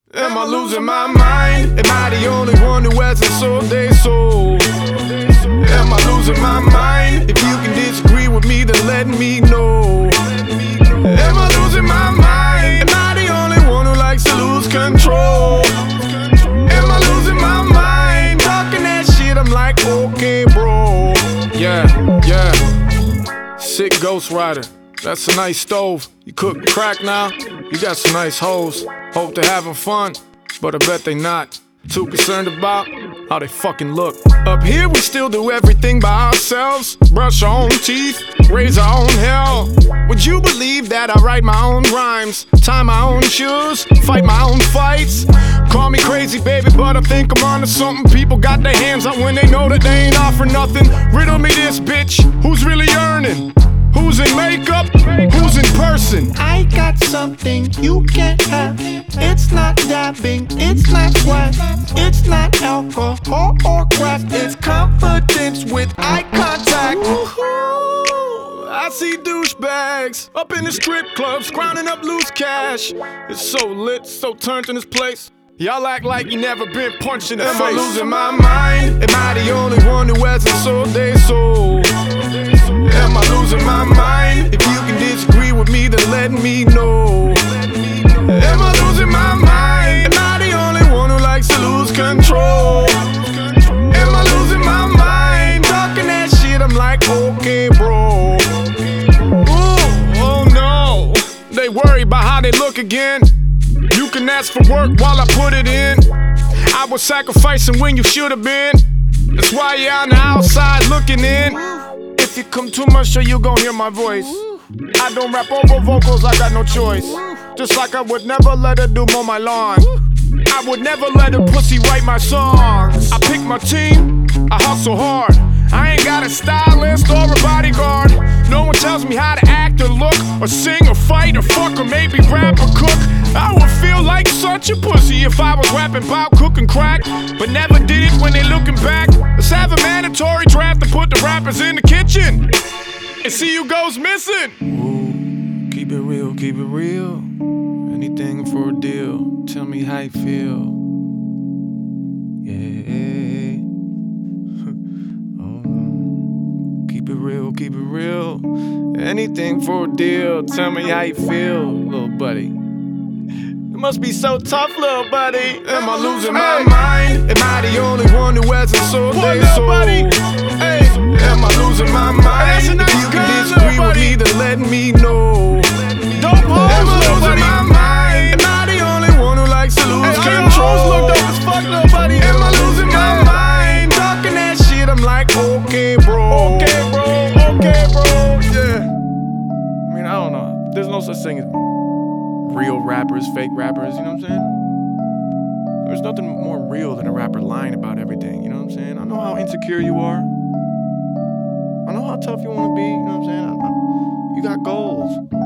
Am I losing my mind? Am I the only one who hasn't sold their soul? Am I losing my mind? If you can disagree with me, then let me know. Am I losing my mind? Am I the only one who likes to lose control? Am I losing my mind? Talking that shit, I'm like, okay, bro. Yeah. Sick Ghost Rider. That's a nice stove. You cook crack now? You got some nice hoes. Hope they're having fun, but I bet they not. Too concerned about how they fucking look. Up here we still do everything by ourselves. Brush our own teeth, raise our own hell. Would you believe that I write my own rhymes, tie my own shoes, fight my own fights? Call me crazy, baby, but I think I'm onto something. People got their hands up when they know that they ain't offering nothing. Riddle me this, bitch, who's really earning? Who's in makeup? Who's in person? I got something you can't have. It's not dabbing, it's not swag, it's not alcohol or crack. It's confidence with eye contact. I see douchebags up in the strip clubs, crowning up loose cash. It's so lit, so turned in this place. Y'all act like you never been punched in the face. Am I losing my mind? Am I the only one who hasn't sold their soul? Am I losing my mind? If you can disagree with me, then let me know. Am I losing my mind? Am I the only one who likes to lose control? Am I losing my mind? Talking that shit, I'm like, okay, bro. Ooh, oh no. They worry about how they look again. You can ask for work while I put it in. I was sacrificing when you should have been. That's why you're on the outside looking in. If you come too much, sure you gon' hear my voice. I don't rap over vocals, I got no choice. Just like I would never let her do mow my lawn. I would never let a pussy write my songs. I pick my team, I hustle hard. I ain't got a stylist or a bodyguard. No one tells me how to act or look, or sing or fight or fuck or maybe rap or cook. I would feel like such a pussy if I was rapping about cooking crack, but never did it when they looking back. Let's have a mandatory draft to put the rappers in the kitchen and see who goes missing. Ooh, keep it real, keep it real. Anything for a deal. Tell me how you feel. Yeah. Oh. Keep it real, keep it real. Anything for a deal. Tell me how you feel, little buddy. It must be so tough, little buddy. Am I losing my mind? Am I the only one who hasn't sold their soul? Hey. Am I losing my mind? If you can disagree with me, then let me know. Don't pause, Am I little losing buddy. my mind? Am I the only one who likes to lose control? Look dope as fuck, little buddy. Am I losing my mind? Talking that shit, I'm like, okay, bro. Okay, bro. Okay, bro. Yeah. I mean, I don't know. There's no such thing as real rappers, fake rappers, you know what I'm saying? There's nothing more real than a rapper lying about everything, you know what I'm saying? I know how insecure you are. I know how tough you want to be, you know what I'm saying? You got goals.